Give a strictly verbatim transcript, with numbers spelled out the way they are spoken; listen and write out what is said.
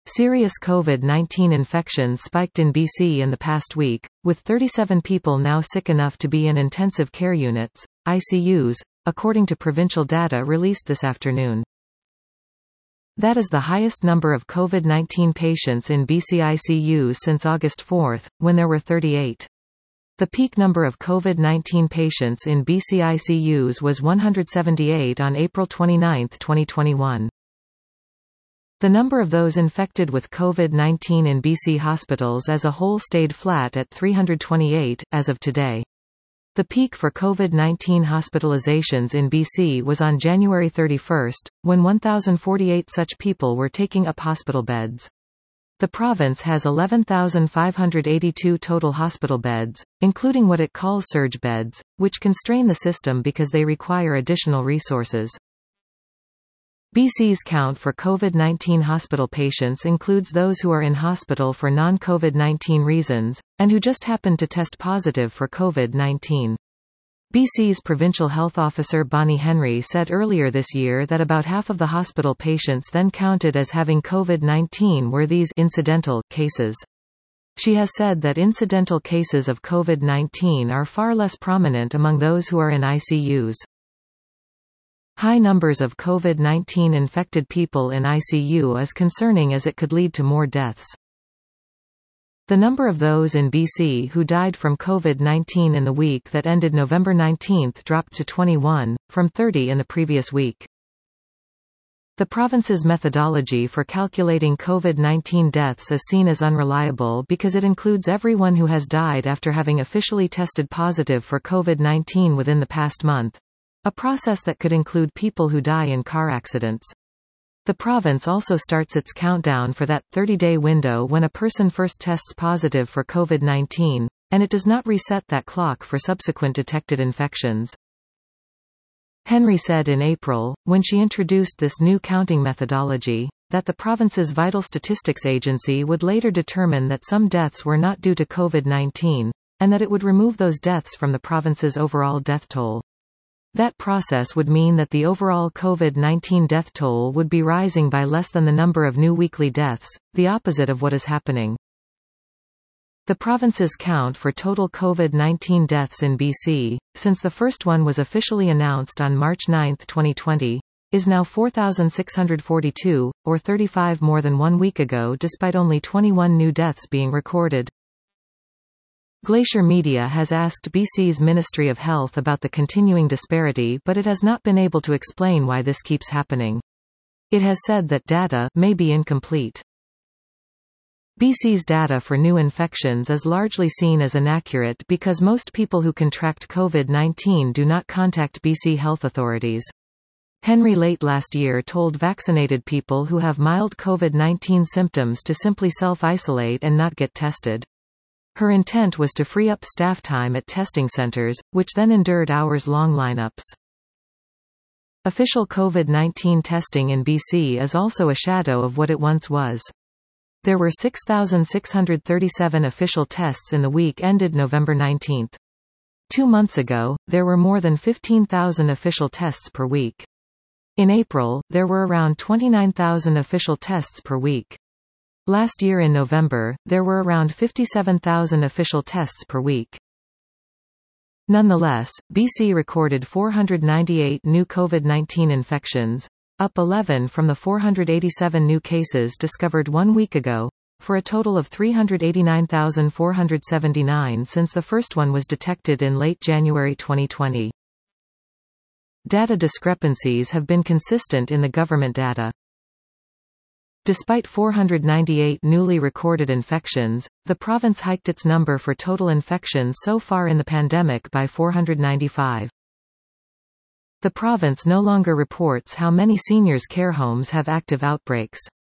Serious COVID nineteen infections spiked in B C in the past week, with thirty-seven people now sick enough to be in intensive care units, I C Us, according to provincial data released this afternoon. That is the highest number of COVID nineteen patients in B C I C Us since August fourth, when there were thirty-eight. The peak number of COVID nineteen patients in B C I C Us was one hundred seventy-eight on April twenty-ninth, twenty twenty-one. The number of those infected with COVID nineteen in B C hospitals as a whole stayed flat at three hundred twenty-eight, as of today. The peak for COVID nineteen hospitalizations in B C was on January thirty-first, when one thousand forty-eight such people were taking up hospital beds. The province has eleven thousand five hundred eighty-two total hospital beds, including what it calls surge beds, which constrain the system because they require additional resources. B C's count for COVID nineteen hospital patients includes those who are in hospital for non-COVID nineteen reasons, and who just happened to test positive for COVID nineteen. B C's provincial health officer Bonnie Henry said earlier this year that about half of the hospital patients then counted as having COVID nineteen were these incidental cases. She has said that incidental cases of COVID nineteen are far less prominent among those who are in I C Us. High numbers of COVID nineteen infected people in I C U is concerning as it could lead to more deaths. The number of those in B C who died from COVID nineteen in the week that ended November nineteenth dropped to twenty-one, from thirty in the previous week. The province's methodology for calculating COVID nineteen deaths is seen as unreliable because it includes everyone who has died after having officially tested positive for COVID nineteen within the past month. A process that could include people who die in car accidents. The province also starts its countdown for that thirty-day window when a person first tests positive for COVID nineteen, and it does not reset that clock for subsequent detected infections. Henry said in April, when she introduced this new counting methodology, that the province's Vital Statistics Agency would later determine that some deaths were not due to COVID nineteen, and that it would remove those deaths from the province's overall death toll. That process would mean that the overall COVID nineteen death toll would be rising by less than the number of new weekly deaths, the opposite of what is happening. The province's count for total COVID nineteen deaths in B C, since the first one was officially announced on March ninth, twenty twenty, is now four thousand six hundred forty-two, or thirty-five more than one week ago despite only twenty-one new deaths being recorded. Glacier Media has asked B C's Ministry of Health about the continuing disparity, but it has not been able to explain why this keeps happening. It has said that data may be incomplete. B C's data for new infections is largely seen as inaccurate because most people who contract COVID nineteen do not contact B C health authorities. Henry late last year told vaccinated people who have mild COVID nineteen symptoms to simply self-isolate and not get tested. Her intent was to free up staff time at testing centers, which then endured hours-long lineups. Official COVID nineteen testing in B C is also a shadow of what it once was. There were six thousand six hundred thirty-seven official tests in the week ended November nineteenth. Two months ago, there were more than fifteen thousand official tests per week. In April, there were around twenty-nine thousand official tests per week. Last year in November, there were around fifty-seven thousand official tests per week. Nonetheless, B C recorded four hundred ninety-eight new COVID nineteen infections, up eleven from the four hundred eighty-seven new cases discovered one week ago, for a total of three hundred eighty-nine thousand four hundred seventy-nine since the first one was detected in late January twenty twenty. Data discrepancies have been consistent in the government data. Despite four hundred ninety-eight newly recorded infections, the province hiked its number for total infections so far in the pandemic by four hundred ninety-five. The province no longer reports how many seniors' care homes have active outbreaks.